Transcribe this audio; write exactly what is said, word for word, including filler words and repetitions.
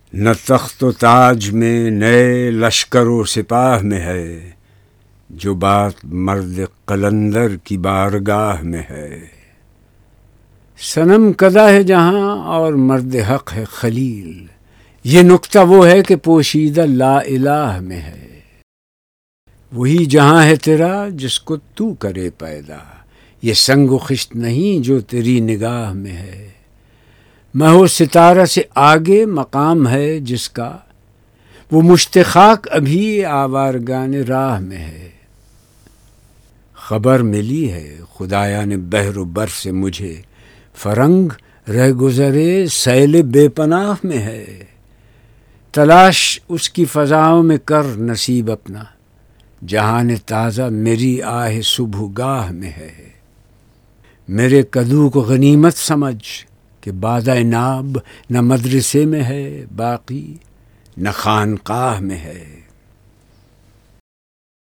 نہ تخت و تاج میں نئے لشکر و سپاہ میں ہے، جو بات مرد قلندر کی بارگاہ میں ہے۔ صنم کدہ ہے جہاں اور مرد حق ہے خلیل، یہ نکتہ وہ ہے کہ پوشیدہ لا الہ میں ہے۔ وہی جہاں ہے تیرا جس کو تو کرے پیدا، یہ سنگ و خشت نہیں جو تیری نگاہ میں ہے۔ مہ و ستارہ سے آگے مقام ہے جس کا، وہ مشت خاک ابھی آوارگان راہ میں ہے۔ خبر ملی ہے خدایان بحر و بر سے مجھے، فرنگ رہ گزرے سیل بے پناہ میں ہے۔ تلاش اس کی فضاؤں میں کر نصیب اپنا، جہان تازہ میری آہ صبح گاہ میں ہے۔ میرے کدو کو غنیمت سمجھ کہ بادہ ناب نہ مدرسے میں ہے باقی، نہ خانقاہ میں ہے۔